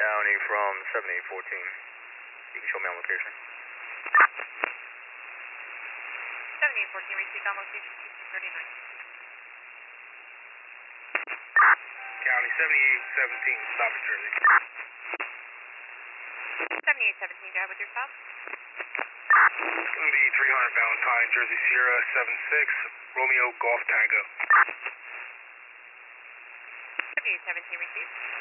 County from 7814. You can show me on location. 7814, received on location 239. County 7817, stop at Jersey. 7817, go ahead with your stop. It's going to be 300 Valentine, Jersey Sierra 76, Romeo Golf Tango. 7817, received.